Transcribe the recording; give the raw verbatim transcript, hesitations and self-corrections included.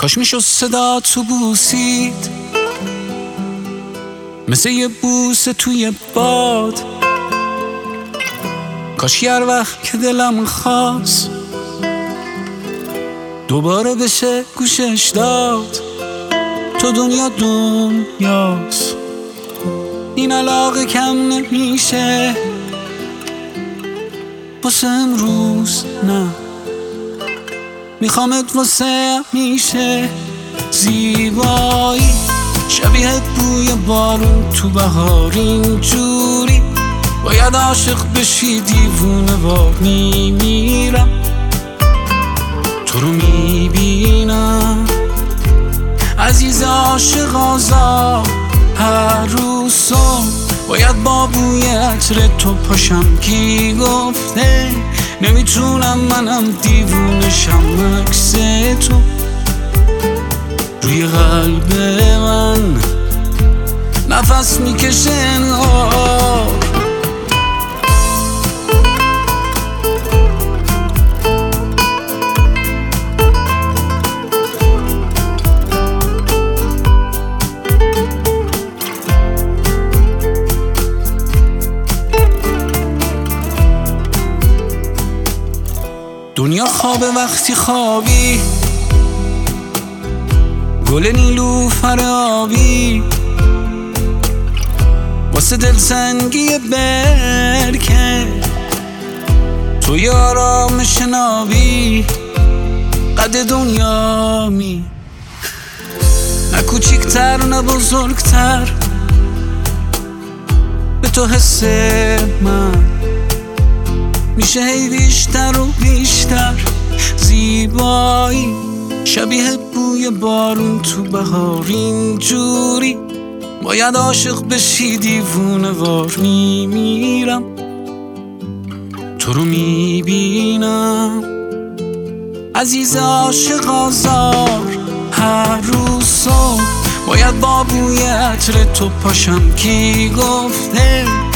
کاش میشد صدا تو بوسید، مثل یه بوسه توی باد. کاش هر وقت که دلم خواست دوباره بشه گوشش داد. تو دنیا دنیاست، این علاقه کم نمیشه واسه امروز نه، میخوامت واسه همیشه. زیبایی شبیه بوی بارون تو بهار، اینجوری باید عاشق بشی دیوونه وار. میمیرم تو رو میبینم عزیز عاشق آزاد. هر روز صبح باید با بوی عطر تو پاشم. کی گفته نمیتونم منم دیوونشم؟ عکس تو روی قلب من نفس میکشه انگار. دنیا خوابه وقتی خوابی، گل نیلوفر آبی واسه دلتنگی برکه. توی آرامش نابی قد دنیا می، نه کوچیکتر نه بزرگتر به تو حس من میشه هی بیشتر و بیشتر. زیبایی شبیه بوی بارون تو بهار، اینجوری باید عاشق بشی دیوونه وار. میمیرم تو رو میبینم عزیز عاشق آزار. هر روز صبح باید با بوی عطر تو پاشم. کی گفته